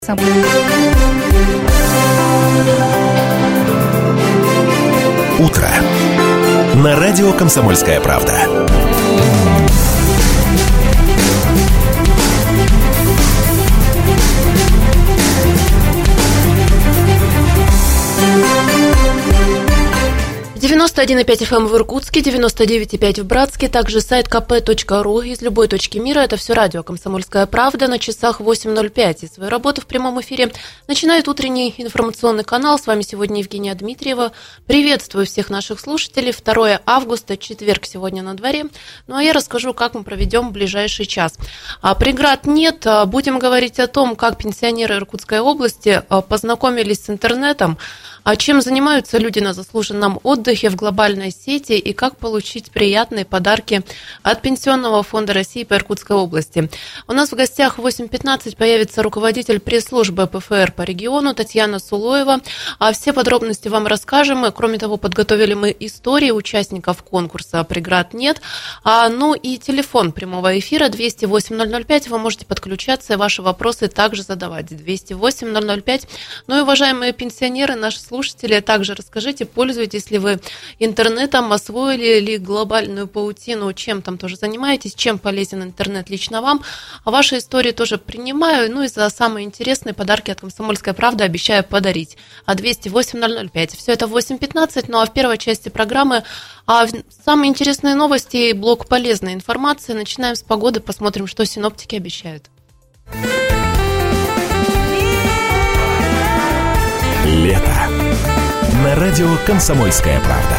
Утро. На радио «Комсомольская правда». «91,5 FM в Иркутске, 99,5 в Братске, также сайт kp.ru из любой точки мира. Это все радио «Комсомольская правда» на часах 8:05. И свою работу в прямом эфире начинает утренний информационный канал. С вами сегодня Евгения Дмитриева. Приветствую всех наших слушателей. 2 августа, четверг сегодня на дворе. Ну а я расскажу, как мы проведем ближайший час. Преград нет. Будем говорить о том, как пенсионеры Иркутской области познакомились с интернетом, чем занимаются люди на заслуженном отдыхе в глобальной сети и как получить приятные подарки от Пенсионного фонда России по Иркутской области. У нас в гостях в 8:15 появится руководитель пресс-службы ПФР по региону Татьяна Сулоева. Все подробности вам расскажем. Кроме того, подготовили мы истории участников конкурса «Преград нет». Ну и телефон прямого эфира 208-005. Вы можете подключаться и ваши вопросы также задавать. 208-005. Ну и, уважаемые пенсионеры, наши слушатели, также расскажите, пользуетесь ли вы интернетом, освоили ли глобальную паутину, чем там тоже занимаетесь, чем полезен интернет лично вам. Ваши истории тоже принимаю, ну и за самые интересные подарки от «Комсомольской правды» обещаю подарить. 208-005. Все это в 8:15, ну а в первой части программы самые интересные новости и блок полезной информации. Начинаем с погоды, посмотрим, что синоптики обещают. Лето. На радио «Комсомольская правда».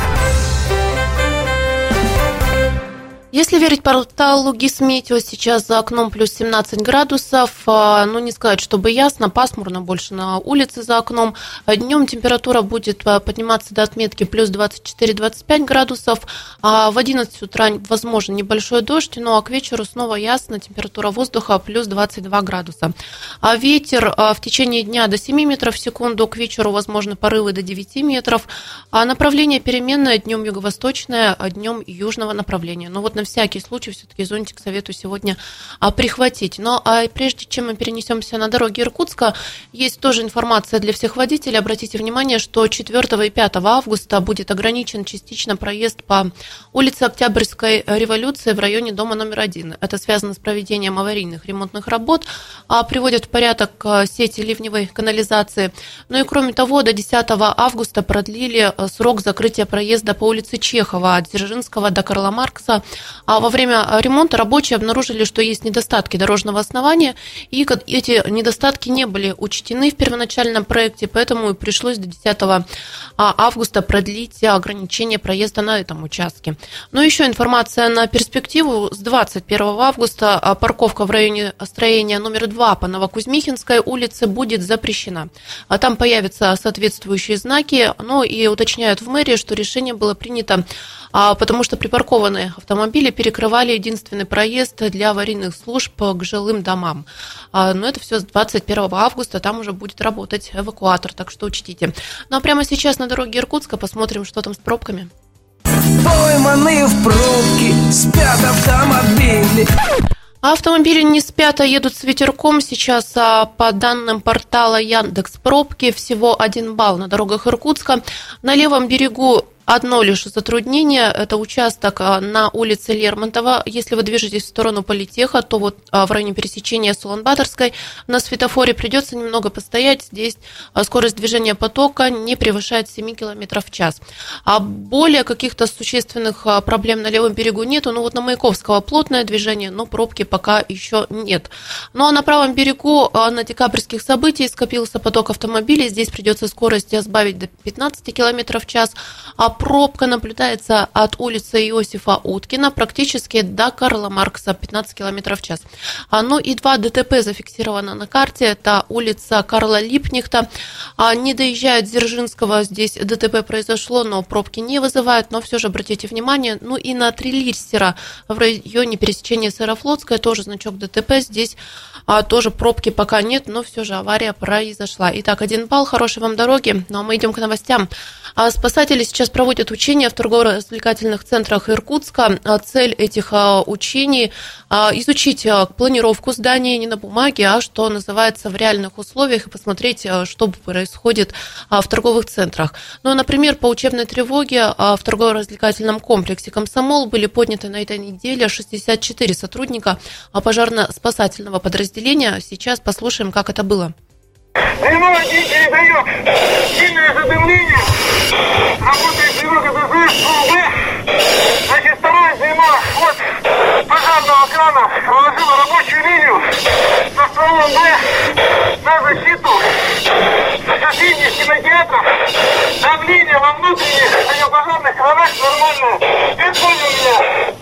Если верить порталу Гисметео, сейчас за окном плюс 17 градусов. Ну, не сказать, чтобы ясно, пасмурно больше на улице за окном. Днем температура будет подниматься до отметки плюс 24-25 градусов. В 11 утра возможен небольшой дождь, ну а к вечеру снова ясно, температура воздуха плюс 22 градуса. Ветер в течение дня до 7 метров в секунду, к вечеру возможны порывы до 9 метров. Направление переменное, днем юго-восточное, днем южного направления. Но вот на всякий случай все-таки зонтик советую сегодня прихватить. Но прежде чем мы перенесемся на дороги Иркутска, есть тоже информация для всех водителей. Обратите внимание, что 4 и 5 августа будет ограничен частично проезд по улице Октябрьской революции в районе дома номер 1. Это связано с проведением аварийных ремонтных работ, приводят в порядок сети ливневой канализации. Ну и кроме того, до 10 августа продлили срок закрытия проезда по улице Чехова от Дзержинского до Карла Маркса. Во время ремонта рабочие обнаружили, что есть недостатки дорожного основания, и эти недостатки не были учтены в первоначальном проекте, поэтому пришлось до 10 августа продлить ограничение проезда на этом участке. Но еще информация на перспективу. С 21 августа парковка в районе строения номер 2 по Новокузьмихинской улице будет запрещена. Там появятся соответствующие знаки, но и уточняют в мэрии, что решение было принято, потому что припаркованные автомобили перекрывали единственный проезд для аварийных служб к жилым домам. Но это все с 21 августа, там уже будет работать эвакуатор, так что учтите. Ну а прямо сейчас на дороге Иркутска посмотрим, что там с пробками. Пойманные в пробке, спят автомобили. Автомобили не спят, а едут с ветерком. Сейчас, по данным портала Яндекс.Пробки, всего 1 балл на дорогах Иркутска. На левом берегу одно лишь затруднение, это участок на улице Лермонтова. Если вы движетесь в сторону Политеха, то вот в районе пересечения с Улан-Баторской на светофоре придется немного постоять. Здесь скорость движения потока не превышает 7 км в час. Более каких-то существенных проблем на левом берегу нету. Ну вот на Маяковского плотное движение, но пробки пока еще нет. Ну а на правом берегу на декабрьских событий скопился поток автомобилей. Здесь придется скорость сбавить до 15 км в час. Пробка наблюдается от улицы Иосифа Уткина практически до Карла Маркса, 15 км в час. Ну и 2 ДТП зафиксировано на карте. Это улица Карла Липнихта. Не доезжая от Дзержинского, здесь ДТП произошло, но пробки не вызывают. Но все же обратите внимание. Ну и на Трилистера в районе пересечения с Аэрофлотской тоже значок ДТП. Здесь тоже пробки пока нет, но все же авария произошла. Итак, 1 балл, хорошей вам дороги. Ну а мы идем к новостям. Спасатели сейчас проводят проводят учения в торгово-развлекательных центрах Иркутска. Цель этих учений – изучить планировку здания не на бумаге, а, что называется, в реальных условиях, и посмотреть, что происходит в торговых центрах. Ну, например, по учебной тревоге в торгово-развлекательном комплексе «Комсомол» были подняты на этой неделе 64 сотрудника пожарно-спасательного подразделения. Сейчас послушаем, как это было. Звено 1 передает сильное задымление. Работает звено ГДЗ, УБ. Значит, второе звено от пожарного крана положило рабочую линию со стволом Б на защиту соседних кинотеатров. Давление во внутренних противопожарных кранах нормальное. Ты понял меня?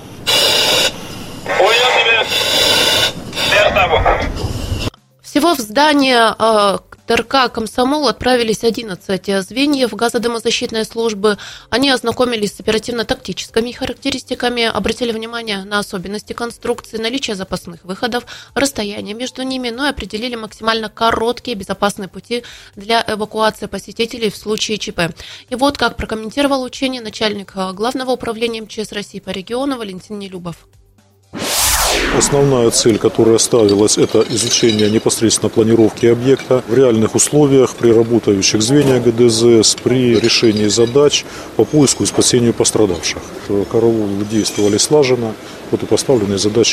Понял тебя. Я с тобой. Всего в здание ТРК «Комсомол» отправились 11 звеньев газодымозащитной службы. Они ознакомились с оперативно-тактическими характеристиками, обратили внимание на особенности конструкции, наличие запасных выходов, расстояние между ними, но и определили максимально короткие безопасные пути для эвакуации посетителей в случае ЧП. И вот как прокомментировал учение начальник Главного управления МЧС России по региону Валентин Нелюбов. Основная цель, которая ставилась, это изучение непосредственно планировки объекта в реальных условиях при работающих звеньях ГДЗ при решении задач по поиску и спасению пострадавших. Караулы действовали слаженно, вот и поставленные задачи.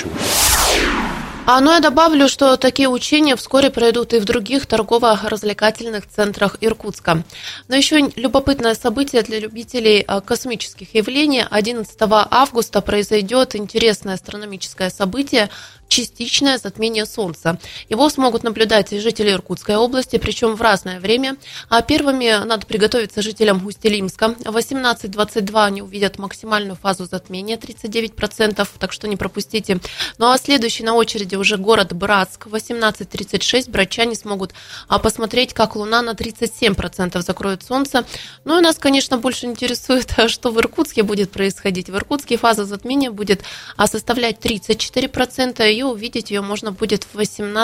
Ну, я добавлю, что такие учения вскоре пройдут и в других торгово-развлекательных центрах Иркутска. Но еще любопытное событие для любителей космических явлений. 11 августа произойдет интересное астрономическое событие – частичное затмение Солнца. Его смогут наблюдать и жители Иркутской области, причем в разное время. Первыми надо приготовиться жителям Усть-Илимска. В 18:22 они увидят максимальную фазу затмения 39%, так что не пропустите. Ну а следующий на очереди уже город Братск. В 18:36 братчане смогут посмотреть, как Луна на 37% закроет Солнце. Ну и нас, конечно, больше интересует, что в Иркутске будет происходить. В Иркутске фаза затмения будет составлять 34%, и увидеть ее можно будет в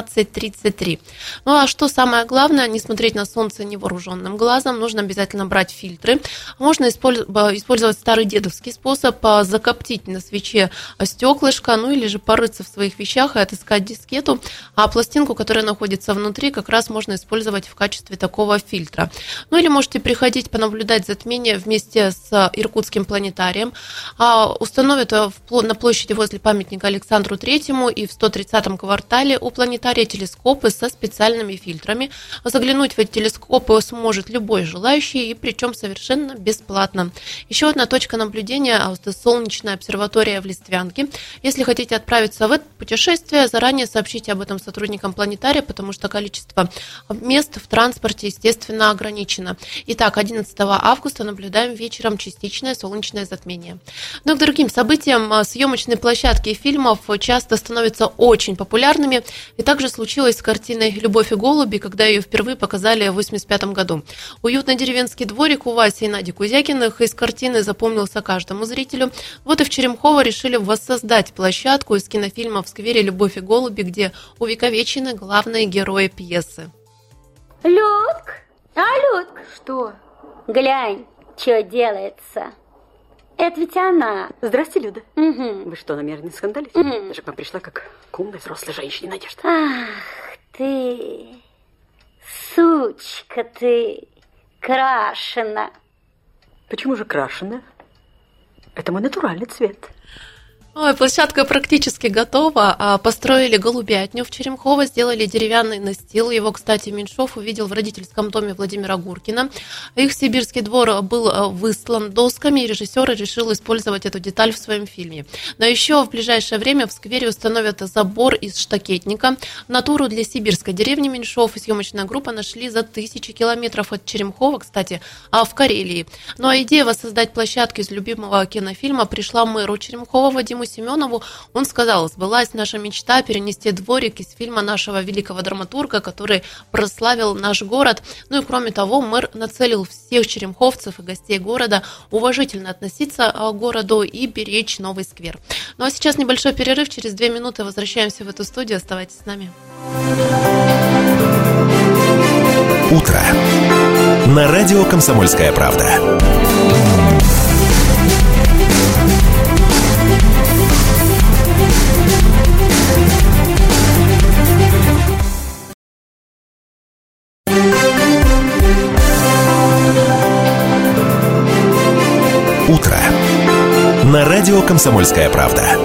18:33. Ну а что самое главное, не смотреть на Солнце невооруженным глазом, нужно обязательно брать фильтры. Можно использовать старый дедовский способ, закоптить на свече стеклышко, ну или же порыться в своих вещах и отыскать дискету, а пластинку, которая находится внутри, как раз можно использовать в качестве такого фильтра. Ну или можете приходить понаблюдать затмение вместе с Иркутским планетарием. Установят на площади возле памятника Александру Третьему и в 130-м квартале у планетария телескопы со специальными фильтрами. Заглянуть в эти телескопы сможет любой желающий, и причем совершенно бесплатно. Еще одна точка наблюдения – это солнечная обсерватория в Листвянке. Если хотите отправиться в это путешествие, заранее сообщите об этом сотрудникам планетария, потому что количество мест в транспорте, естественно, ограничено. Итак, 11 августа наблюдаем вечером частичное солнечное затмение. Но к другим событиям съемочные площадки фильмов часто становятся очень популярными. И также случилось с картиной «Любовь и голуби», когда ее впервые показали в 1985 году. Уютный деревенский дворик у Васи и Нади Кузякиных из картины запомнился каждому зрителю. Вот и в Черемхово решили воссоздать площадку из кинофильма в сквере «Любовь и голуби», где увековечены главные герои пьесы. Людк! Людк! Что? Глянь, что делается. Это ведь она. Здрасте, Люда. Угу. Вы что, намеренно скандалите? Угу. Я же к вам пришла как к умной взрослой женщине, Надежда. Ах ты, сучка ты, крашена. Почему же крашеная? Это мой натуральный цвет. Ой, площадка практически готова. Построили голубятню в Черемхово, сделали деревянный настил. Его, кстати, Меньшов увидел в родительском доме Владимира Гуркина. Их сибирский двор был выслан досками, и режиссер решил использовать эту деталь в своем фильме. Но еще в ближайшее время в сквере установят забор из штакетника. Натуру для сибирской деревни Меньшов и съемочная группа нашли за 1000 километров от Черемхова, кстати, в Карелии. Ну а идея воссоздать площадку из любимого кинофильма пришла мэру Черемхова Вадиму Семенову. Он сказал: сбылась наша мечта перенести дворик из фильма нашего великого драматурга, который прославил наш город. Ну и кроме того, мэр нацелил всех черемховцев и гостей города уважительно относиться к городу и беречь новый сквер. Ну а сейчас небольшой перерыв, через 2 минуты возвращаемся в эту студию, оставайтесь с нами. Утро. На радио «Комсомольская правда». радио «Комсомольская правда».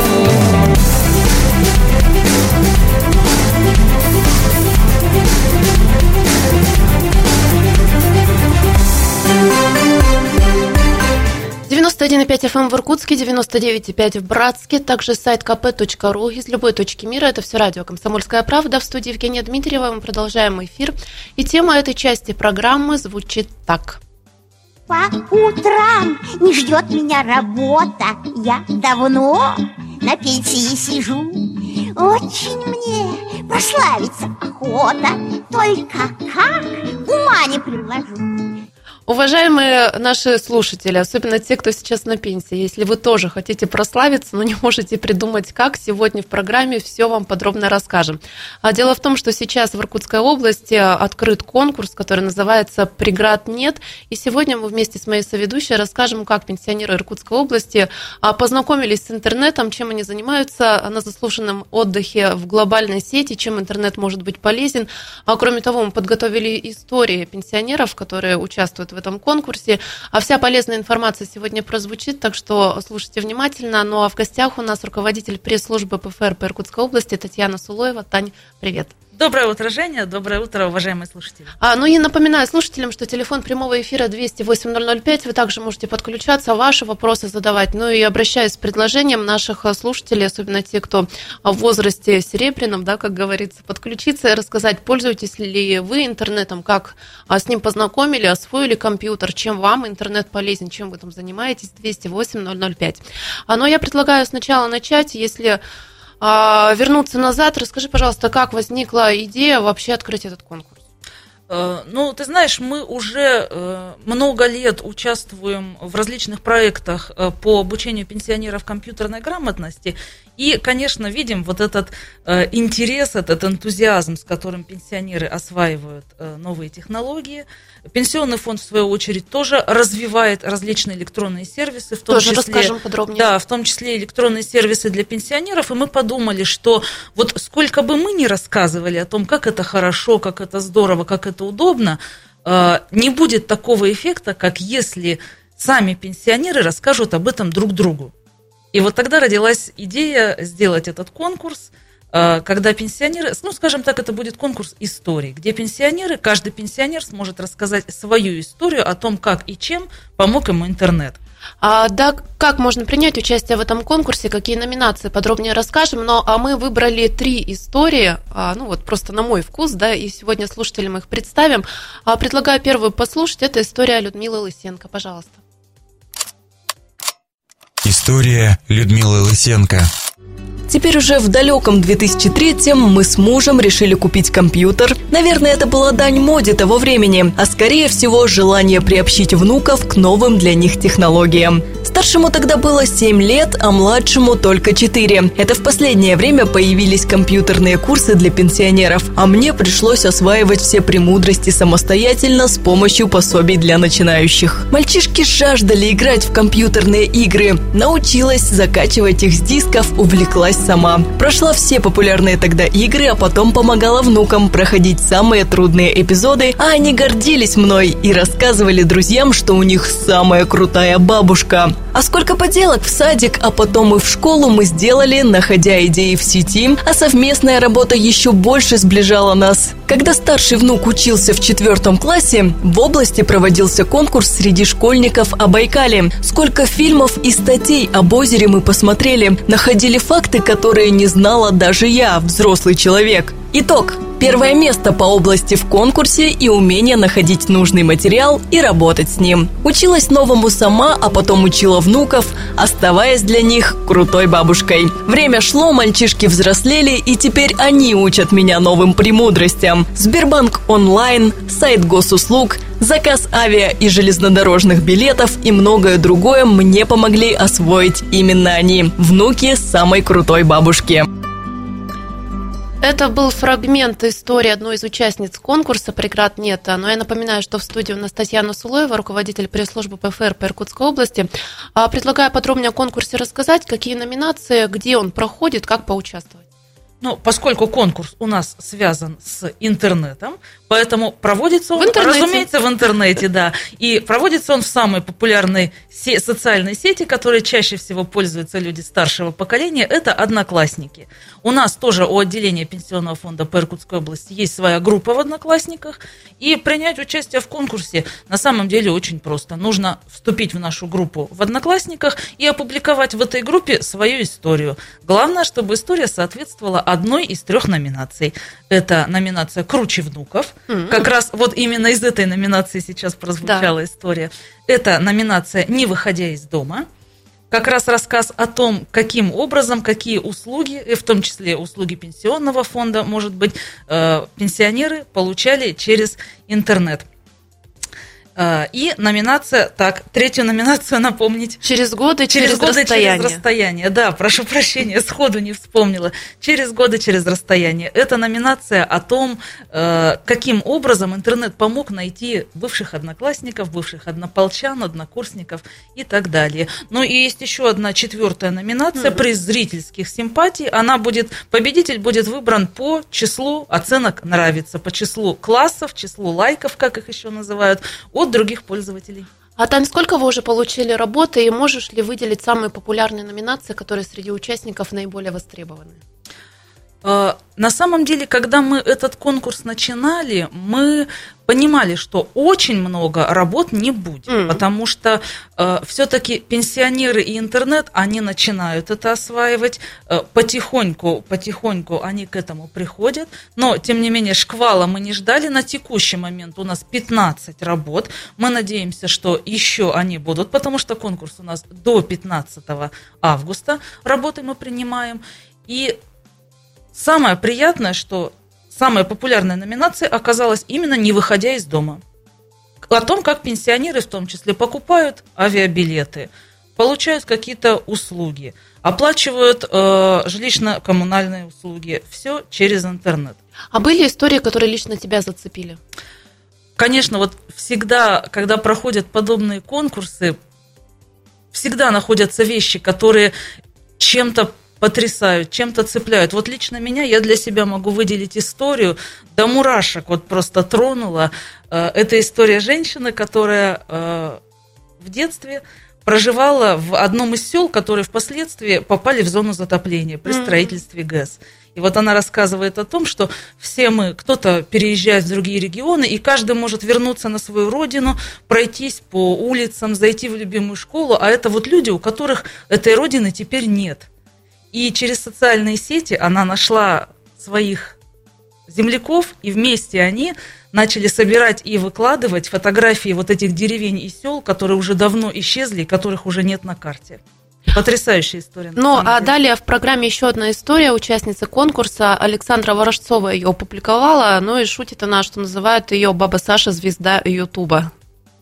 «91,5 FM в Иркутске, 99,5 в Братске, также сайт kp.ru из любой точки мира. Это все радио «Комсомольская правда». В студии Евгения Дмитриева. Мы продолжаем эфир. И тема этой части программы звучит так. По утрам не ждет меня работа. Я давно на пенсии сижу. Очень мне прославиться охота. Только как ума не приложу. Уважаемые наши слушатели, особенно те, кто сейчас на пенсии, если вы тоже хотите прославиться, но не можете придумать как, сегодня в программе все вам подробно расскажем. Дело в том, что сейчас в Иркутской области открыт конкурс, который называется «Преград нет», и сегодня мы вместе с моей соведущей расскажем, как пенсионеры Иркутской области познакомились с интернетом, чем они занимаются на заслуженном отдыхе в глобальной сети, чем интернет может быть полезен. Кроме того, мы подготовили истории пенсионеров, которые участвуют в этом конкурсе. А вся полезная информация сегодня прозвучит, так что слушайте внимательно. Ну а в гостях у нас руководитель пресс-службы ПФР по Иркутской области Татьяна Сулоева. Тань, привет. Доброе утро, Женя. Доброе утро, уважаемые слушатели. Ну и напоминаю слушателям, что телефон прямого эфира 208-005. Вы также можете подключаться, ваши вопросы задавать. Ну и обращаюсь с предложением наших слушателей, особенно те, кто в возрасте серебряном, да, как говорится, подключиться и рассказать, пользуетесь ли вы интернетом, как с ним познакомили, освоили компьютер, чем вам интернет полезен, чем вы там занимаетесь, 208-005. Но я предлагаю сначала начать, если вернуться назад. Расскажи, пожалуйста, как возникла идея вообще открыть этот конкурс? Ну, ты знаешь, мы уже много лет участвуем в различных проектах по обучению пенсионеров компьютерной грамотности. И, конечно, видим вот этот интерес, этот энтузиазм, с которым пенсионеры осваивают новые технологии. Пенсионный фонд, в свою очередь, тоже развивает различные электронные сервисы. В том тоже числе, расскажем подробнее. Да, в том числе электронные сервисы для пенсионеров. И мы подумали, что вот сколько бы мы ни рассказывали о том, как это хорошо, как это здорово, как это удобно, не будет такого эффекта, как если сами пенсионеры расскажут об этом друг другу. И вот тогда родилась идея сделать этот конкурс, когда пенсионеры, ну, скажем так, это будет конкурс историй, где пенсионеры, каждый пенсионер сможет рассказать свою историю о том, как и чем помог ему интернет. Да, как можно принять участие в этом конкурсе, какие номинации, подробнее расскажем, но мы выбрали 3 истории, ну вот просто на мой вкус, да, и сегодня слушателям их представим. Предлагаю первую послушать, это история Людмилы Лысенко, пожалуйста. История Людмилы Лысенко. Теперь уже в далеком 2003-м мы с мужем решили купить компьютер. Наверное, это была дань моде того времени, а скорее всего желание приобщить внуков к новым для них технологиям. Старшему тогда было 7 лет, а младшему только 4. Это в последнее время появились компьютерные курсы для пенсионеров, а мне пришлось осваивать все премудрости самостоятельно с помощью пособий для начинающих. Мальчишки жаждали играть в компьютерные игры. Научилась закачивать их с дисков, увлеклась сама. Прошла все популярные тогда игры, а потом помогала внукам проходить самые трудные эпизоды, а они гордились мной и рассказывали друзьям, что у них самая крутая бабушка. А сколько поделок в садик, а потом и в школу мы сделали, находя идеи в сети, а совместная работа еще больше сближала нас. Когда старший внук учился в 4 классе, в области проводился конкурс среди школьников о Байкале. Сколько фильмов и статей об озере мы посмотрели, находили факты, которые не знала даже я, взрослый человек. Итог. 1 место по области в конкурсе и умение находить нужный материал и работать с ним. Училась новому сама, а потом учила внуков, оставаясь для них крутой бабушкой. Время шло, мальчишки взрослели, и теперь они учат меня новым премудростям. Сбербанк онлайн, сайт госуслуг, заказ авиа и железнодорожных билетов и многое другое мне помогли освоить именно они, внуки самой крутой бабушки. Это был фрагмент истории одной из участниц конкурса «Преград нет». Но я напоминаю, что в студии у нас Татьяна Сулоева, руководитель пресс-службы ПФР по Иркутской области. Предлагаю подробнее о конкурсе рассказать, какие номинации, где он проходит, как поучаствовать. Ну, поскольку конкурс у нас связан с интернетом, поэтому проводится он, разумеется, в интернете, да. И проводится он в самой популярной социальной сети, которой чаще всего пользуются люди старшего поколения, это Одноклассники. У нас тоже у отделения Пенсионного фонда по Иркутской области есть своя группа в Одноклассниках, и принять участие в конкурсе на самом деле очень просто. Нужно вступить в нашу группу в Одноклассниках и опубликовать в этой группе свою историю. Главное, чтобы история соответствовала одной из 3 номинаций. Это номинация «Круче внуков». Как раз вот именно из этой номинации сейчас прозвучала история. Это номинация «Не выходя из дома». Как раз рассказ о том, каким образом, какие услуги, и в том числе услуги пенсионного фонда, может быть, пенсионеры получали через интернет. И номинация, так, 3-ю номинацию напомнить. Через годы, через расстояние. Через расстояние, да, прошу прощения, сходу не вспомнила. Через годы, через расстояние. Это номинация о том, каким образом интернет помог найти бывших одноклассников, бывших однополчан, однокурсников и так далее. Ну и есть еще одна 4-я номинация, приз зрительских симпатий. Победитель будет выбран по числу оценок «нравится», по числу классов, числу лайков, как их еще называют, от других пользователей. А там сколько вы уже получили работы, и можешь ли выделить самые популярные номинации, которые среди участников наиболее востребованы? На самом деле, когда мы этот конкурс начинали, мы понимали, что очень много работ не будет, потому что все-таки пенсионеры и интернет, они начинают это осваивать, потихоньку они к этому приходят, но, тем не менее, шквала мы не ждали. На текущий момент у нас 15 работ, мы надеемся, что еще они будут, потому что конкурс у нас до 15 августа, работы мы принимаем, и самое приятное, что самая популярная номинация оказалась именно «Не выходя из дома». О том, как пенсионеры в том числе покупают авиабилеты, получают какие-то услуги, оплачивают жилищно-коммунальные услуги. Все через интернет. А были истории, которые лично тебя зацепили? Конечно, вот всегда, когда проходят подобные конкурсы, всегда находятся вещи, которые чем-то потрясают, чем-то цепляют. Вот лично меня, я для себя могу выделить историю, до мурашек вот просто тронула. Это история женщины, которая в детстве проживала в одном из сел, которые впоследствии попали в зону затопления при строительстве ГЭС. И вот она рассказывает о том, что все мы, кто-то переезжает в другие регионы, и каждый может вернуться на свою родину, пройтись по улицам, зайти в любимую школу, а это вот люди, у которых этой родины теперь нет. И через социальные сети она нашла своих земляков, и вместе они начали собирать и выкладывать фотографии вот этих деревень и сел, которые уже давно исчезли, которых уже нет на карте. Потрясающая история. Ну, а далее в программе еще одна история. Участница конкурса Александра Ворожцова ее опубликовала, ну и шутит она, что называют ее «Баба Саша, звезда Ютуба».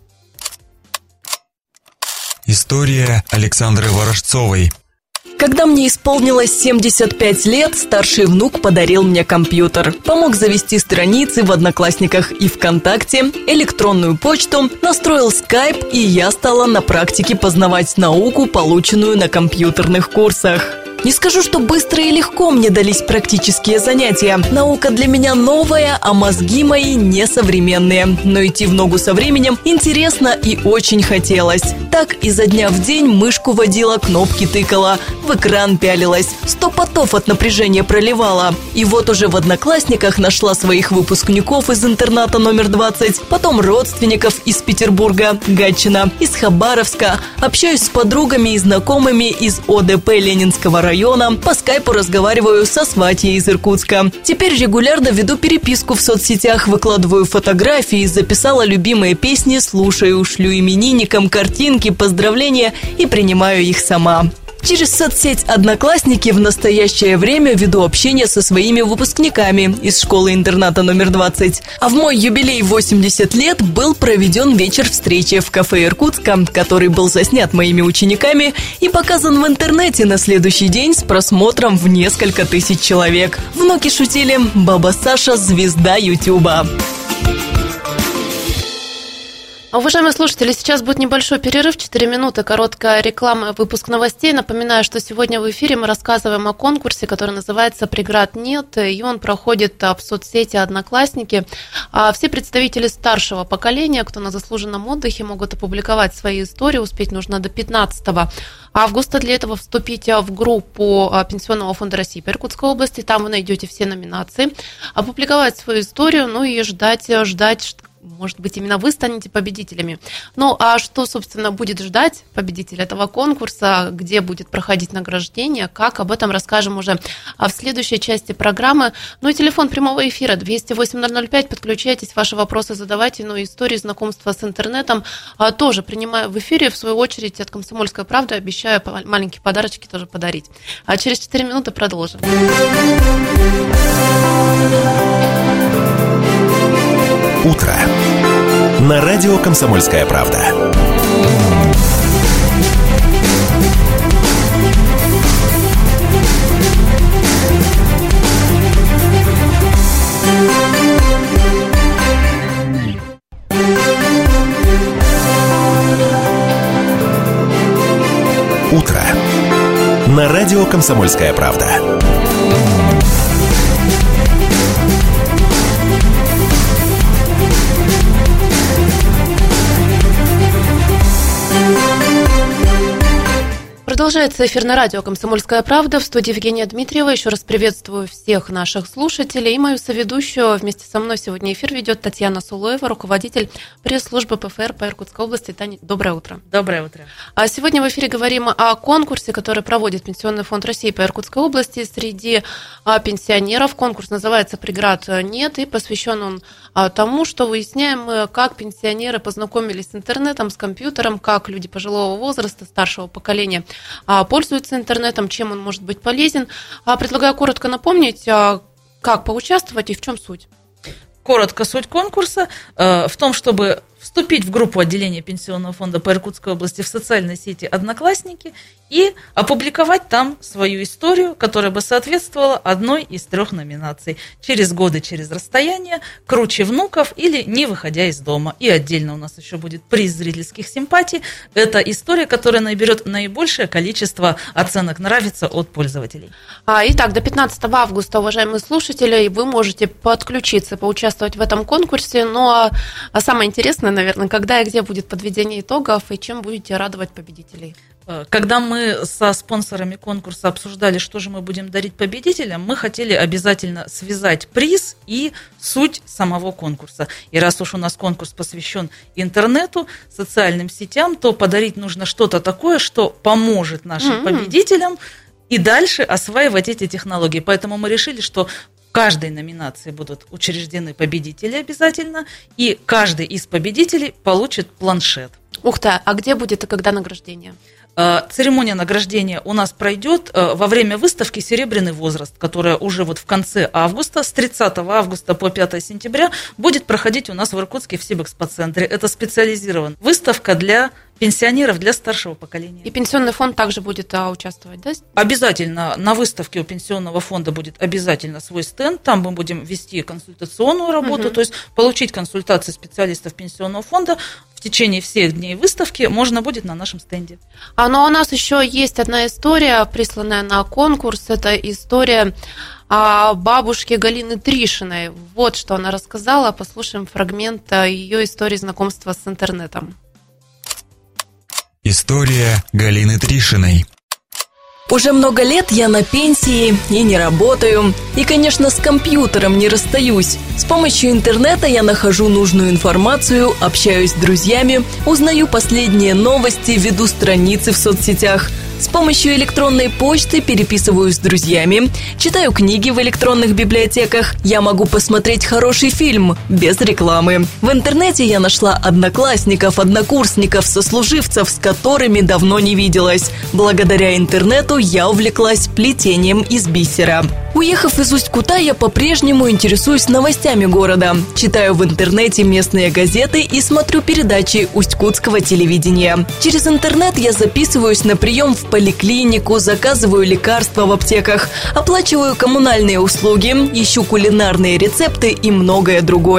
История Александры Ворожцовой. Когда мне исполнилось 75 лет, старший внук подарил мне компьютер. Помог завести страницы в Одноклассниках и ВКонтакте, электронную почту, настроил скайп, и я стала на практике познавать науку, полученную на компьютерных курсах. Не скажу, что быстро и легко мне дались практические занятия. Наука для меня новая, а мозги мои несовременные. Но идти в ногу со временем интересно и очень хотелось. Так изо дня в день мышку водила, кнопки тыкала, в экран пялилась, 100 потов от напряжения проливала. И вот уже в Одноклассниках нашла своих выпускников из интерната номер 20, потом родственников из Петербурга, Гатчина, из Хабаровска. Общаюсь с подругами и знакомыми из ОДП Ленинского района, по скайпу разговариваю со сватьей из Иркутска. Теперь регулярно веду переписку в соцсетях, выкладываю фотографии, записала любимые песни, слушаю, шлю именинникам картинки, поздравления и принимаю их сама. Через соцсеть «Одноклассники» в настоящее время веду общение со своими выпускниками из школы-интерната номер 20. А в мой юбилей 80 лет был проведен вечер встречи в кафе Иркутска, который был заснят моими учениками и показан в интернете на следующий день с просмотром в несколько тысяч человек. Внуки шутили: «Баба Саша – звезда Ютуба». Уважаемые слушатели, сейчас будет небольшой перерыв, 4 минуты, короткая реклама, выпуск новостей. Напоминаю, что сегодня в эфире мы рассказываем о конкурсе, который называется «Преград нет», и он проходит в соцсети «Одноклассники». Все представители старшего поколения, кто на заслуженном отдыхе, могут опубликовать свои истории, успеть нужно до 15 августа. Для этого вступите в группу Пенсионного фонда России по Иркутской области, там вы найдете все номинации, опубликовать свою историю, ну и ждать, может быть, именно вы станете победителями. Ну, а что, собственно, будет ждать победителя этого конкурса, где будет проходить награждение, как, об этом расскажем уже в следующей части программы. Ну и телефон прямого эфира 208-005, подключайтесь, ваши вопросы задавайте, ну и истории знакомства с интернетом тоже принимаю в эфире, в свою очередь, от «Комсомольской правды» обещаю маленькие подарочки тоже подарить. А через 4 минуты продолжим. Утро. На радио «Комсомольская правда». Утро. На радио «Комсомольская правда». Продолжается эфир на радио «Комсомольская правда». В студии Евгения Дмитриева. Еще раз приветствую всех наших слушателей. И мою соведущую вместе со мной сегодня эфир ведет Татьяна Сулоева, руководитель пресс-службы ПФР по Иркутской области. Таня, доброе утро. Доброе утро. А сегодня в эфире говорим о конкурсе, который проводит Пенсионный фонд России по Иркутской области среди пенсионеров. Конкурс называется «Преград нет», и посвящен он тому, что выясняем мы, как пенсионеры познакомились с интернетом, с компьютером, как люди пожилого возраста, старшего поколения пользуются интернетом, чем он может быть полезен. Предлагаю коротко напомнить, как поучаствовать и в чем суть. Коротко суть конкурса в том, чтобы вступить в группу отделения Пенсионного фонда по Иркутской области в социальной сети «Одноклассники» и опубликовать там свою историю, которая бы соответствовала одной из 3 номинаций: «Через годы, через расстояние», «Круче внуков» или «Не выходя из дома». И отдельно у нас еще будет приз зрительских симпатий. Это история, которая наберет наибольшее количество оценок «Нравится» от пользователей. Итак, до 15 августа, уважаемые слушатели, вы можете подключиться, поучаствовать в этом конкурсе. Но самое интересное, наверное, когда и где будет подведение итогов и чем будете радовать победителей? Когда мы со спонсорами конкурса обсуждали, что же мы будем дарить победителям, мы хотели обязательно связать приз и суть самого конкурса. И раз уж у нас конкурс посвящен интернету, социальным сетям, то подарить нужно что-то такое, что поможет нашим победителям и дальше осваивать эти технологии. Поэтому мы решили, что в каждой номинации будут учреждены победители обязательно, и каждый из победителей получит планшет. Ух ты, а где будет и когда награждение? Церемония награждения у нас пройдет во время выставки «Серебряный возраст», которая уже вот в конце августа, с 30 августа по 5 сентября, будет проходить у нас в Иркутске в Сибэкспоцентре. Это специализированная выставка для пенсионеров, для старшего поколения. И Пенсионный фонд также будет участвовать, да? Обязательно на выставке у Пенсионного фонда будет обязательно свой стенд. Там мы будем вести консультационную работу, то есть получить консультации специалистов Пенсионного фонда в течение всех дней выставки можно будет на нашем стенде. Но у нас еще есть одна история, присланная на конкурс. Это история бабушки Галины Тришиной. Вот что она рассказала. Послушаем фрагмент ее истории знакомства с интернетом. История Галины Тришиной. Уже много лет я на пенсии и не работаю. И, конечно, с компьютером не расстаюсь. С помощью интернета я нахожу нужную информацию, общаюсь с друзьями, узнаю последние новости, веду страницы в соцсетях. С помощью электронной почты переписываюсь с друзьями, читаю книги в электронных библиотеках. Я могу посмотреть хороший фильм без рекламы. В интернете я нашла одноклассников, однокурсников, сослуживцев, с которыми давно не виделась. Благодаря интернету я увлеклась плетением из бисера. Уехав из Усть-Кута, я по-прежнему интересуюсь новостями города. Читаю в интернете местные газеты и смотрю передачи усть-кутского телевидения. Через интернет я записываюсь на прием в поликлинику, заказываю лекарства в аптеках, оплачиваю коммунальные услуги, ищу кулинарные рецепты и многое другое.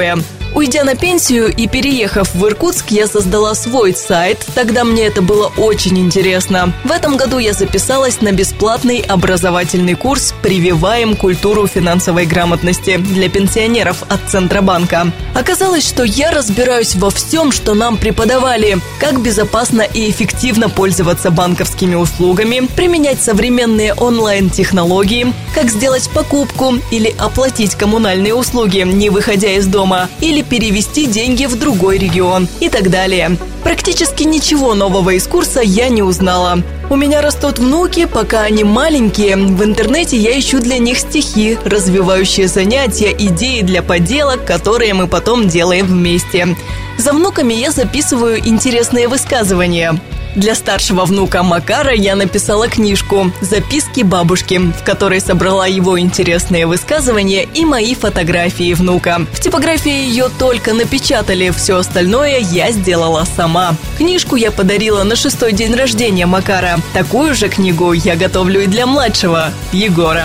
Уйдя на пенсию и переехав в Иркутск, я создала свой сайт. Тогда мне это было очень интересно. В этом году я записалась на бесплатный образовательный курс «Прививаем культуру финансовой грамотности» для пенсионеров от Центробанка. Оказалось, что я разбираюсь во всем, что нам преподавали. Как безопасно и эффективно пользоваться банковскими услугами, применять современные онлайн-технологии, как сделать покупку или оплатить коммунальные услуги, не выходя из дома, или перевести деньги в другой регион и так далее. Практически ничего нового из курса я не узнала. У меня растут внуки, пока они маленькие. В интернете я ищу для них стихи, развивающие занятия, идеи для поделок, которые мы потом делаем вместе. За внуками я записываю интересные высказывания. Для старшего внука Макара я написала книжку «Записки бабушки», в которой собрала его интересные высказывания и мои фотографии внука. В типографии ее только напечатали, все остальное я сделала сама. Книжку я подарила на 6-й день рождения Макара. Такую же книгу я готовлю и для младшего, Егора.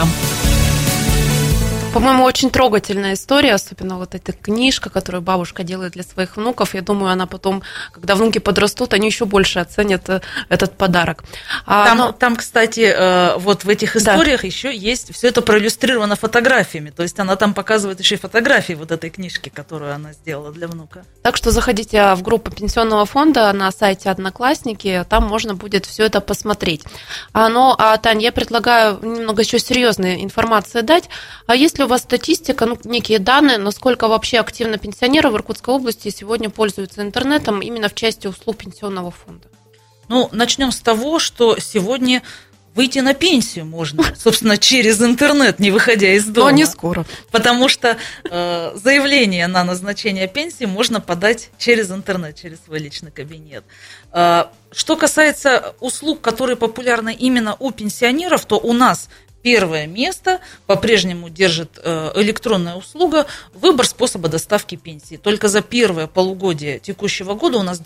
По-моему, очень трогательная история, особенно вот эта книжка, которую бабушка делает для своих внуков. Я думаю, она потом, когда внуки подрастут, они еще больше оценят этот подарок. Там, кстати, вот в этих историях еще есть, все это проиллюстрировано фотографиями. То есть она там показывает еще и фотографии вот этой книжки, которую она сделала для внука. Так что заходите в группу Пенсионного фонда на сайте Одноклассники, там можно будет все это посмотреть. Тань, я предлагаю немного еще серьезной информации дать. А если у вас статистика, некие данные, насколько вообще активно пенсионеры в Иркутской области сегодня пользуются интернетом именно в части услуг Пенсионного фонда? Начнем с того, что сегодня выйти на пенсию можно, собственно, через интернет, не выходя из дома. Но не скоро. Потому что заявление на назначение пенсии можно подать через интернет, через свой личный кабинет. Что касается услуг, которые популярны именно у пенсионеров, то у нас первое место по-прежнему держит электронная услуга «Выбор способа доставки пенсии». Только за первое полугодие текущего года у нас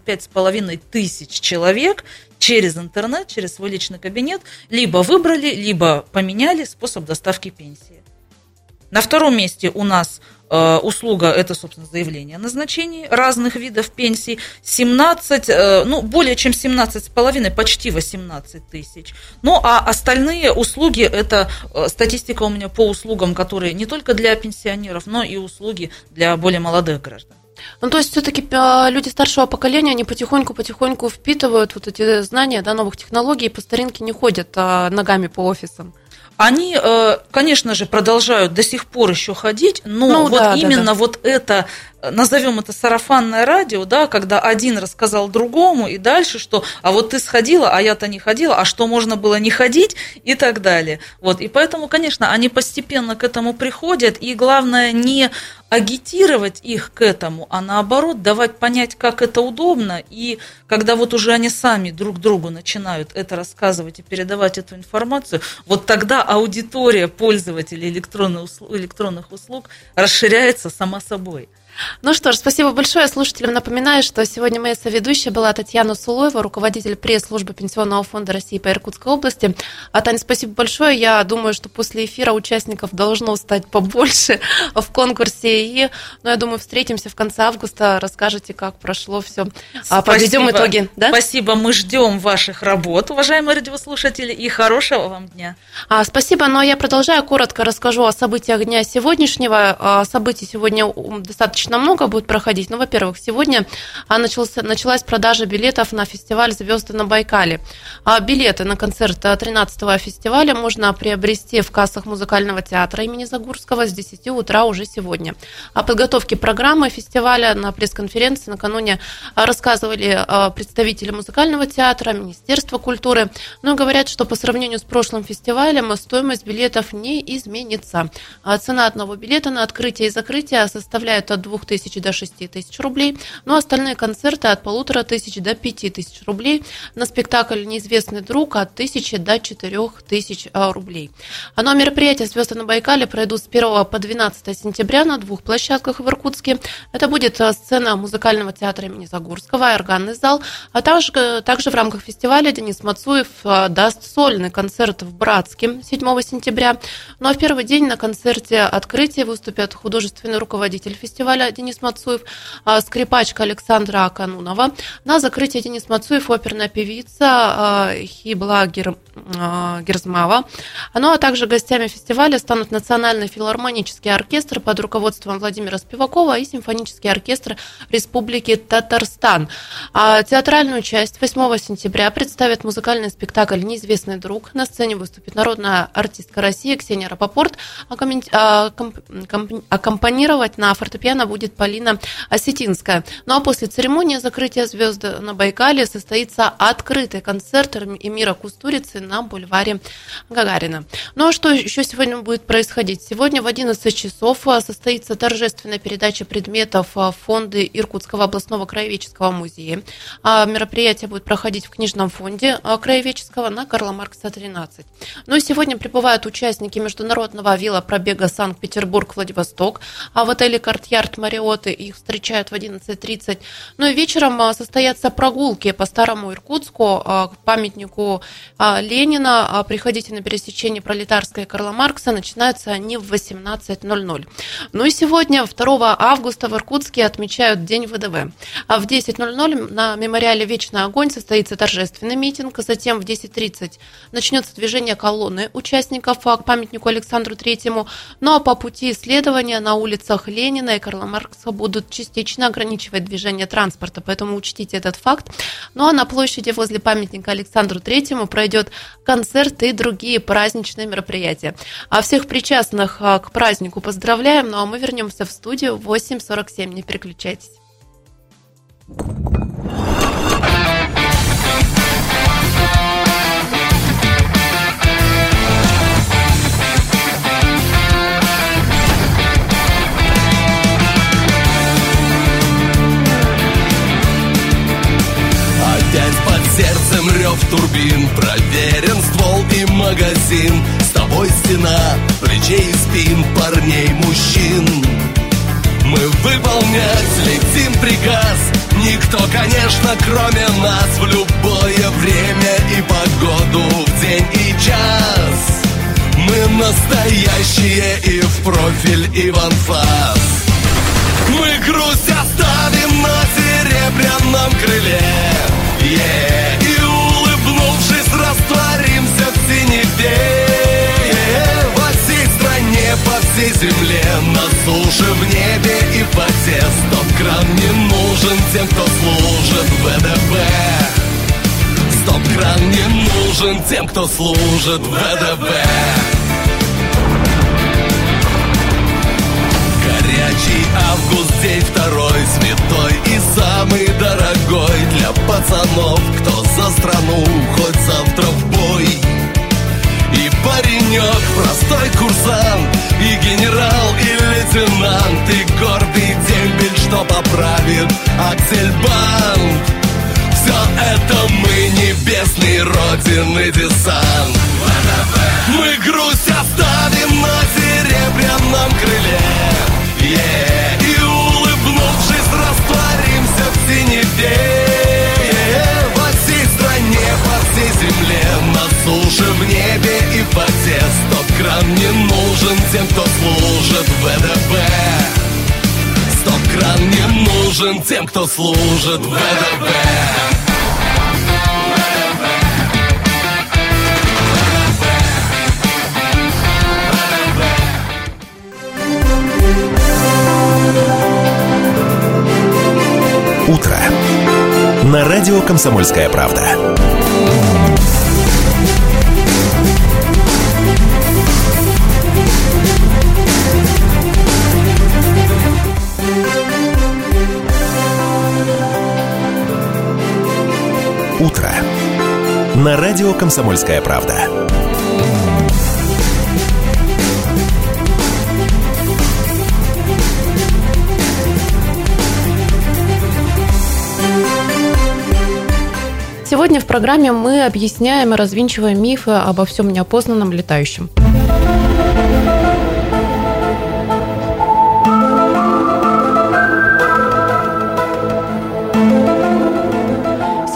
25,5 тысяч человек через интернет, через свой личный кабинет либо выбрали, либо поменяли способ доставки пенсии. На втором месте у нас услуга – это, собственно, заявление о назначении разных видов пенсий. 17, более чем 17,5, почти 18 тысяч. А остальные услуги – это статистика у меня по услугам, которые не только для пенсионеров, но и услуги для более молодых граждан. То есть все-таки люди старшего поколения, они потихоньку впитывают вот эти знания, новых технологий, и по старинке не ходят ногами по офисам. Они, конечно же, продолжают до сих пор еще ходить, но вот это, назовем это сарафанное радио, когда один рассказал другому, и дальше что, а вот ты сходила, а я-то не ходила, а что можно было не ходить, и так далее. И поэтому, конечно, они постепенно к этому приходят, и главное не агитировать их к этому, а наоборот давать понять, как это удобно, и когда уже они сами друг другу начинают это рассказывать и передавать эту информацию, тогда аудитория пользователей электронных услуг расширяется сама собой. Что ж, спасибо большое. Слушателям напоминаю, что сегодня моя соведущая была Татьяна Сулоева, руководитель пресс-службы Пенсионного фонда России по Иркутской области. Таня, спасибо большое. Я думаю, что после эфира участников должно стать побольше в конкурсе. И, я думаю, встретимся в конце августа, расскажете, как прошло все. Подведем итоги. Да? Спасибо, мы ждем ваших работ, уважаемые радиослушатели, и хорошего вам дня. Спасибо, но я продолжаю, коротко расскажу о событиях дня сегодняшнего. Событий сегодня достаточно много будет проходить. Во-первых, сегодня началась продажа билетов на фестиваль «Звезды на Байкале». Билеты на концерт 13-го фестиваля можно приобрести в кассах музыкального театра имени Загурского с 10 утра уже сегодня. О подготовке программы фестиваля на пресс-конференции накануне рассказывали представители музыкального театра, Министерства культуры. Говорят, что по сравнению с прошлым фестивалем стоимость билетов не изменится. Цена одного билета на открытие и закрытие составляет от 2000 до 6000 рублей, остальные концерты от 1500 до 5000 рублей. На спектакль «Неизвестный друг» от 1000 до 4000 рублей. Мероприятия «Звезды на Байкале» пройдут с 1 по 12 сентября на 2 площадках в Иркутске. Это будет сцена музыкального театра имени Загурского и органный зал, а также в рамках фестиваля Денис Мацуев даст сольный концерт в Братске 7 сентября. В первый день на концерте открытия выступят художественный руководитель фестиваля исполнитель Денис Мацуев, скрипачка Александра Аканунова. На закрытии Денис Мацуев, оперная певица Хибла Герзмава. Ну а также гостями фестиваля станут Национальный филармонический оркестр под руководством Владимира Спивакова и симфонический оркестр Республики Татарстан. Театральную часть 8 сентября представит музыкальный спектакль «Неизвестный друг». На сцене выступит народная артистка России Ксения Рапопорт. Аккомпанировать на фортепиано будет Полина Осетинская. Ну а после церемонии закрытия «Звезды на Байкале» состоится открытый концерт Эмира Кустурицы на бульваре Гагарина. Ну а что еще сегодня будет происходить? Сегодня в 11 часов состоится торжественная передача предметов в фонды Иркутского областного краеведческого музея. Мероприятие будет проходить в книжном фонде краеведческого на Карла Маркса 13. Ну и сегодня прибывают участники международного велопробега Санкт-Петербург-Владивосток. А в отеле «Кортъярд» Мариотты их встречают в 11:30. Ну и вечером состоятся прогулки по Старому Иркутску к памятнику Ленина. Приходите на пересечение Пролетарской и Карла Маркса. Начинаются они в 18:00. Ну и сегодня, 2 августа, в Иркутске отмечают День ВДВ. А в 10:00 на мемориале «Вечный огонь» состоится торжественный митинг. Затем в 10:30 начнется движение колонны участников к памятнику Александру Третьему. Ну а по пути исследования на улицах Ленина и Карла Маркса будут частично ограничивать движение транспорта, поэтому учтите этот факт. Ну а на площади возле памятника Александру Третьему пройдет концерт и другие праздничные мероприятия. А всех причастных к празднику поздравляем, ну а мы вернемся в студию в 8:47. Не переключайтесь. Опять под сердцем рев турбин, проверен ствол и магазин. С тобой стена плечей и спин парней, мужчин. Мы выполнять летим приказ. Никто, конечно, кроме нас. В любое время и погоду, в день и час. Мы настоящие и в профиль, и в анфас. Мы грусть оставим на серебряном крыле, и улыбнувшись растворимся в синеве. Во всей стране, по всей земле, на суше, в небе и в воде. Стоп-кран не нужен тем, кто служит ВДВ. Стоп-кран не нужен тем, кто служит ВДВ. Горячий август, день второй, святой и самый дорогой для пацанов, кто за страну, хоть завтра в бой. И паренек, простой курсант, и генерал, и лейтенант, и гордый дембель, что поправит аксельбант. Все это мы, небесный Родины десант. Мы грусть оставим на серебряном крыле, и улыбнувшись растворимся в синеве. Во всей стране, по всей земле, на суше, в небе и в воде. Стоп-кран не нужен тем, кто служит ВДВ. Стоп-кран не нужен тем, кто служит ВДВ. Утро. На радио «Комсомольская правда». Утро. На радио «Комсомольская правда». Сегодня в программе мы объясняем и развенчиваем мифы обо всем неопознанном летающем.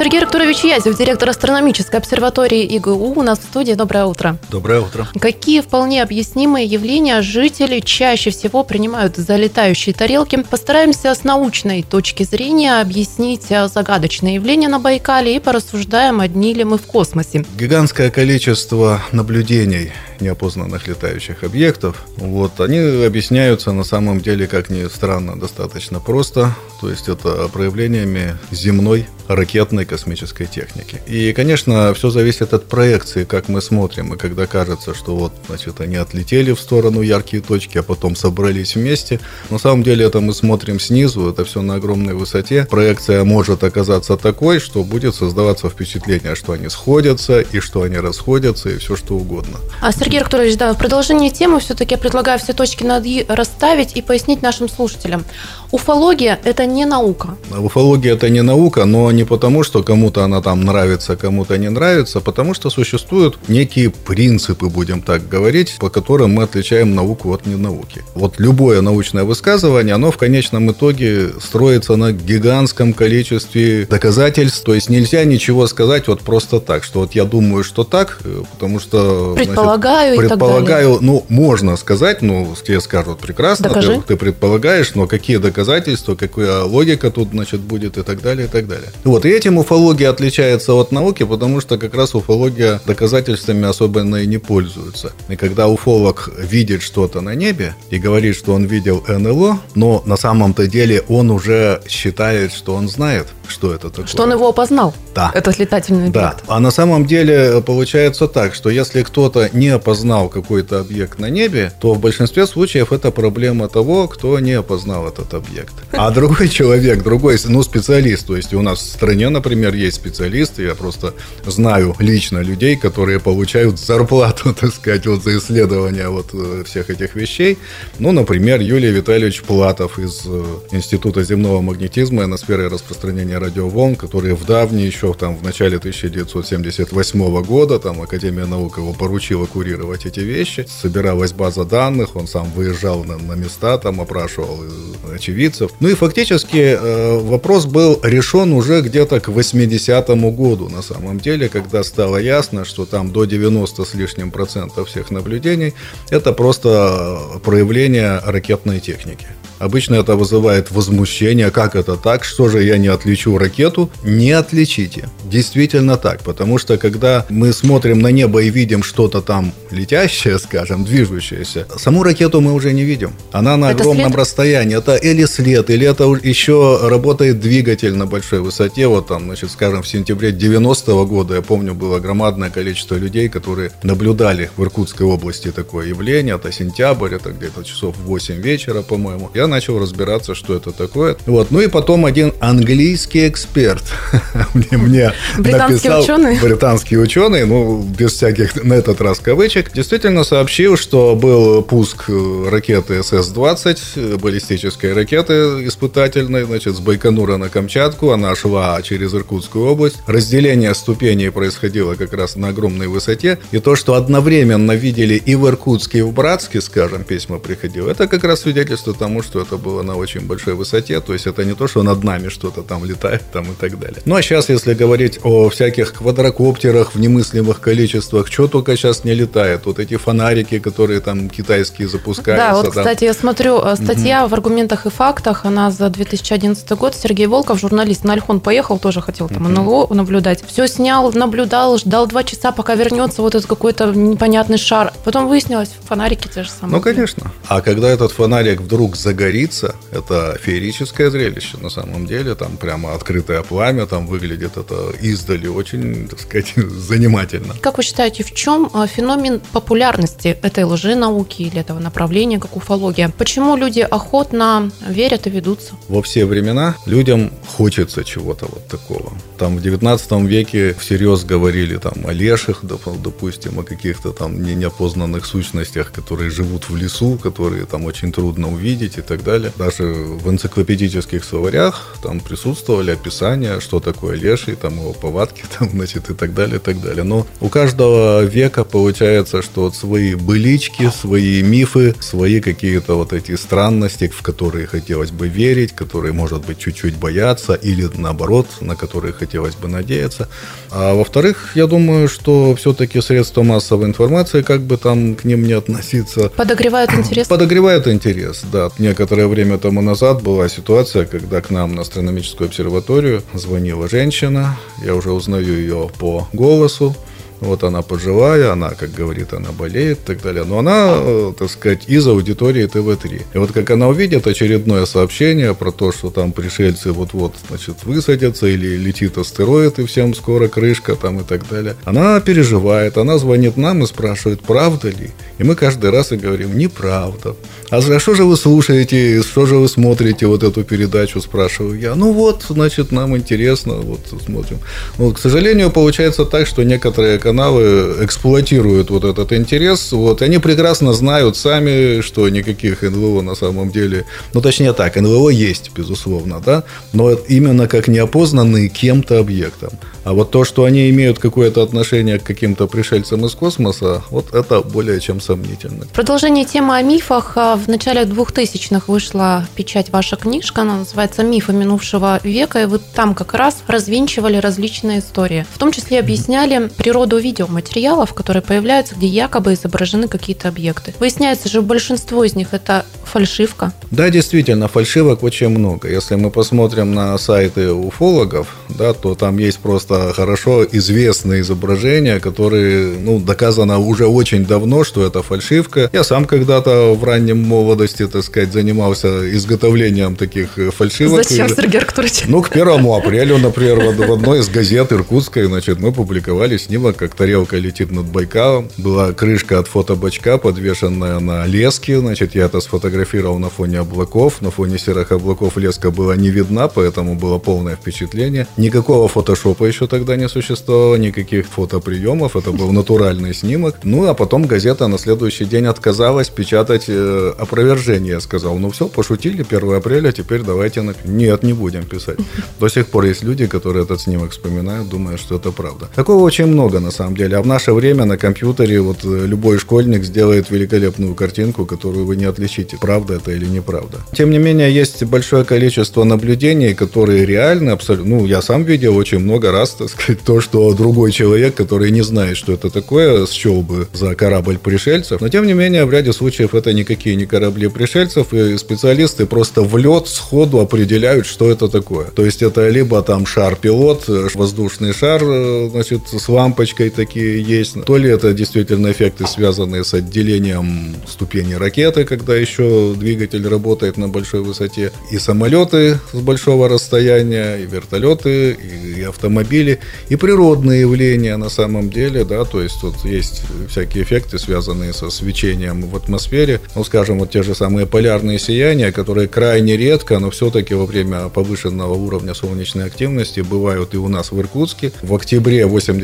Сергей Арктурович Язев, директор астрономической обсерватории ИГУ, у нас в студии. Доброе утро. Доброе утро. Какие вполне объяснимые явления жители чаще всего принимают за летающие тарелки? Постараемся с научной точки зрения объяснить загадочные явления на Байкале и порассуждаем, одни ли мы в космосе. Гигантское количество наблюдений неопознанных летающих объектов, они объясняются на самом деле, как ни странно, достаточно просто. То есть это проявлениями земной ракетной космической техники. И, конечно, все зависит от проекции, как мы смотрим. И когда кажется, что они отлетели в сторону яркие точки, а потом собрались вместе, на самом деле это мы смотрим снизу, это все на огромной высоте. Проекция может оказаться такой, что будет создаваться впечатление, что они сходятся, и что они расходятся, и все что угодно. Сергей Арктурович, в продолжение темы все-таки я предлагаю все точки над «и» расставить и пояснить нашим слушателям. Уфология – это не наука. Уфология – это не наука, но не потому, что кому-то она там нравится, кому-то не нравится, потому что существуют некие принципы, будем так говорить, по которым мы отличаем науку от ненауки. Любое научное высказывание, оно в конечном итоге строится на гигантском количестве доказательств, то есть нельзя ничего сказать просто так, что я думаю, что так, потому что... Предполагаю и так далее. Можно сказать, тебе скажут, прекрасно, ты предполагаешь, но какие доказательства, какая логика тут, будет и так далее, и так далее. И этим уфология отличается от науки, потому что как раз уфология доказательствами особо и не пользуется. И когда уфолог видит что-то на небе и говорит, что он видел НЛО, но на самом-то деле он уже считает, что он знает, что это такое. Что он его опознал, этот летательный объект. Да, а на самом деле получается так, что если кто-то не опознал какой-то объект на небе, то в большинстве случаев это проблема того, кто не опознал этот объект. А другой человек, другой специалист, то есть у нас в стране, например, есть специалисты, я просто знаю лично людей, которые получают зарплату, так сказать, за исследование всех этих вещей. Например, Юлий Витальевич Платов из Института земного магнетизма и ионосферы и распространения радиоволн, который в еще в начале 1978 года Академия наук его поручила курировать эти вещи. Собиралась база данных, он сам выезжал на места, опрашивал очевидцев. И фактически вопрос был решен уже где-то к 80-му году, на самом деле, когда стало ясно, что до 90 с лишним процентов всех наблюдений это просто проявление ракетной техники. Обычно это вызывает возмущение. Как это так? Что же я не отличу ракету? Не отличите. Действительно так. Потому что когда мы смотрим на небо и видим что-то там летящее, скажем, движущееся, саму ракету мы уже не видим. Она на огромном расстоянии. Это или след, или это еще работает двигатель на большой высоте. Скажем, в сентябре 90-го года, я помню, было громадное количество людей, которые наблюдали в Иркутской области такое явление. Это сентябрь, это где-то часов 8 вечера, по-моему. Я начал разбираться, что это такое. И потом один английский эксперт мне написал, британский ученый, без всяких на этот раз кавычек, действительно сообщил, что был пуск ракеты СС-20, баллистической ракеты испытательной, с Байконура на Камчатку. Она шла через Иркутскую область. Разделение ступеней происходило как раз на огромной высоте. И то, что одновременно видели и в Иркутске, и в Братске, скажем, письма приходило, это как раз свидетельство тому, что это было на очень большой высоте, то есть это не то, что над нами что-то там летает и так далее. А сейчас, если говорить о всяких квадрокоптерах в немыслимых количествах, что только сейчас не летает, эти фонарики, которые китайские запускаются. Да, кстати, я смотрю, статья в «Аргументах и фактах», она за 2011 год, Сергей Волков, журналист, на Альхон поехал, тоже хотел НЛО наблюдать, все снял, наблюдал, ждал 2 часа, пока вернется этот какой-то непонятный шар, потом выяснилось, фонарики те же самые. Конечно. А когда этот фонарик вдруг загорится, это феерическое зрелище на самом деле, прямо открытое пламя, выглядит это издали очень, так сказать, занимательно. Как вы считаете, в чем феномен популярности этой лженауки или этого направления, как уфология? Почему люди охотно верят и ведутся? Во все времена людям хочется чего-то такого. В 19 веке всерьез говорили о леших, допустим, о каких-то неопознанных сущностях, которые живут в лесу, которые очень трудно увидеть и так так далее. Даже в энциклопедических словарях там присутствовали описания, что такое леший, там его повадки, там, значит, и так далее, и так далее. Но у каждого века получается, что вот свои былички, свои мифы, свои какие-то вот эти странности, в которые хотелось бы верить, которые, может быть, чуть-чуть бояться, или наоборот, на которые хотелось бы надеяться. А во-вторых, я думаю, что все-таки средства массовой информации, как бы там к ним не относиться, подогревают интерес. Подогревают интерес, да. Некоторое время тому назад была ситуация, когда к нам на астрономическую обсерваторию звонила женщина. Я уже узнаю ее по голосу. Вот она пожилая, она, как говорит, она болеет и так далее. Но она, так сказать, из аудитории ТВ-3. И вот как она увидит очередное сообщение про то, что там пришельцы вот-вот, значит, высадятся, или летит астероид, и всем скоро крышка там и так далее. Она переживает, она звонит нам и спрашивает, правда ли? И мы каждый раз и говорим, неправда. А что же вы слушаете, что же вы смотрите вот эту передачу, спрашиваю я. Ну вот, значит, нам интересно, вот смотрим. Но, к сожалению, получается так, что некоторые каналы эксплуатируют вот этот интерес. Вот, они прекрасно знают сами, что никаких НЛО на самом деле, ну, точнее так, НЛО есть, безусловно, да, но именно как неопознанные кем-то объектом. А вот то, что они имеют какое-то отношение к каким-то пришельцам из космоса, вот это более чем сомнительно. Продолжение темы о мифах. В начале 2000-х вышла в печать ваша книжка, она называется «Мифы минувшего века», и вы там как раз развенчивали различные истории. В том числе объясняли природу видеоматериалов, которые появляются, где якобы изображены какие-то объекты. Выясняется же, большинство из них это фальшивка. Да, действительно, фальшивок очень много. Если мы посмотрим на сайты уфологов, да, то там есть просто хорошо известные изображения, которые, ну, доказано уже очень давно, что это фальшивка. Я сам когда-то в раннем молодости, так сказать, занимался изготовлением таких фальшивок. Зачем, Сергей Артурович? Ну, к 1 апреля, например, в одной из газет иркутской, значит, мы публиковали снимок, как тарелка летит над Байкалом. Была крышка от фотобачка, подвешенная на леске. Значит, я это сфотографировал на фоне облаков. На фоне серых облаков леска была не видна, поэтому было полное впечатление. Никакого фотошопа еще тогда не существовало, никаких фотоприемов. Это был натуральный снимок. Ну, а потом газета на следующий день отказалась печатать опровержение. Я сказал, ну все, пошутили, 1 апреля, теперь давайте Нет, не будем писать. До сих пор есть люди, которые этот снимок вспоминают, думая, что это правда. Такого очень много, на самом деле. А в наше время на компьютере вот любой школьник сделает великолепную картинку, которую вы не отличите, правда это или неправда. Тем не менее, есть большое количество наблюдений, которые реально абсолютно... Ну, я сам видел очень много раз, так сказать, то, что другой человек, который не знает, что это такое, счел бы за корабль пришельцев. Но, тем не менее, в ряде случаев это никакие не корабли пришельцев, и специалисты просто в лед сходу определяют, что это такое. То есть это либо там шар-пилот, воздушный шар, значит, с лампочкой такие есть, то ли это действительно эффекты, связанные с отделением ступени ракеты, когда еще двигатель работает на большой высоте, и самолеты с большого расстояния, и вертолеты, и автомобили, и природные явления на самом деле, да, то есть тут есть всякие эффекты, связанные со свечением в атмосфере, ну, скажем, вот те же самые полярные сияния, которые крайне редко, но все-таки во время повышенного уровня солнечной активности бывают и у нас в Иркутске. В октябре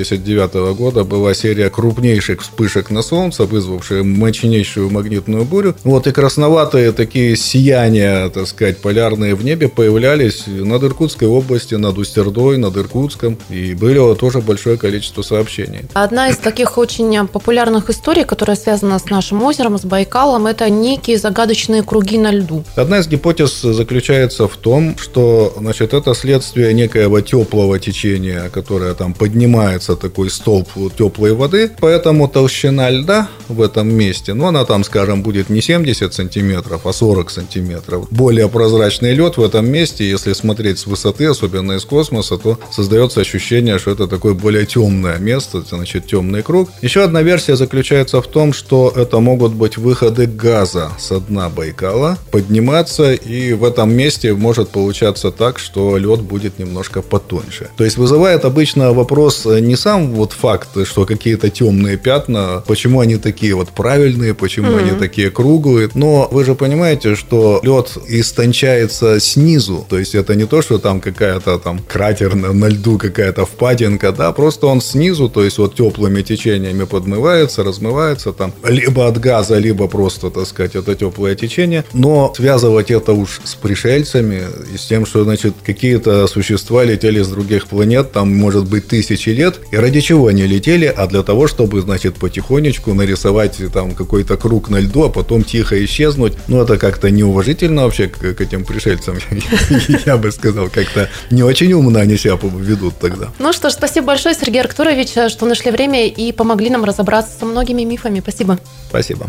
1989 года была серия крупнейших вспышек на Солнце, вызвавшая мощнейшую магнитную бурю. Вот и красноватые такие сияния, так сказать, полярные в небе появлялись над Иркутской областью, над Устердой, над Иркутском, и было тоже большое количество сообщений. Одна из таких очень популярных историй, которая связана с нашим озером, с Байкалом, это некие загадочные круги на льду. Одна из гипотез заключается в том, что, значит, это следствие некоего теплого течения, которое там поднимается, такой столб теплой воды, поэтому толщина льда в этом месте, ну, она там, скажем, будет не 70 сантиметров, а 40 сантиметров. Более прозрачный лед в этом месте, если смотреть с высоты, особенно из космоса, то создается ощущение, что это такое более темное место, значит, темный круг. Еще одна версия заключается в том, что это могут быть выходы газа со дна Байкала, подниматься, и в этом месте может получаться так, что лед будет немножко потоньше. То есть вызывает обычно вопрос не сам вот факт, что какие-то темные пятна, почему они такие вот правильные, почему они такие круглые. Но вы же понимаете, что лед истончается снизу, то есть это не то, что там какая-то там кратер на льду, какая-то впадинка, да, просто он снизу, то есть вот теплыми течениями подмывается, размывается там, либо от газа, либо просто, так сказать, это теплое течение. Но связывать это уж с пришельцами и с тем, что, значит, какие-то существа летели с других планет, там, может быть, тысячи лет, и ради чего они летели? А для того, чтобы, значит, потихонечку нарисовать там какой-то круг на льду, а потом тихо исчезнуть. Ну, это как-то неуважительно вообще к этим пришельцам. Я бы сказал, как-то не очень умно они себя ведут тогда. Ну что ж, спасибо большое, Сергей Арктурович, что нашли время и помогли нам разобраться со многими мифами. Спасибо. Спасибо.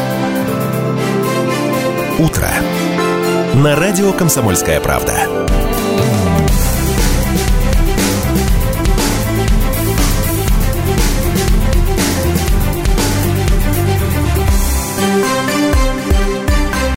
Утро. На радио «Комсомольская правда».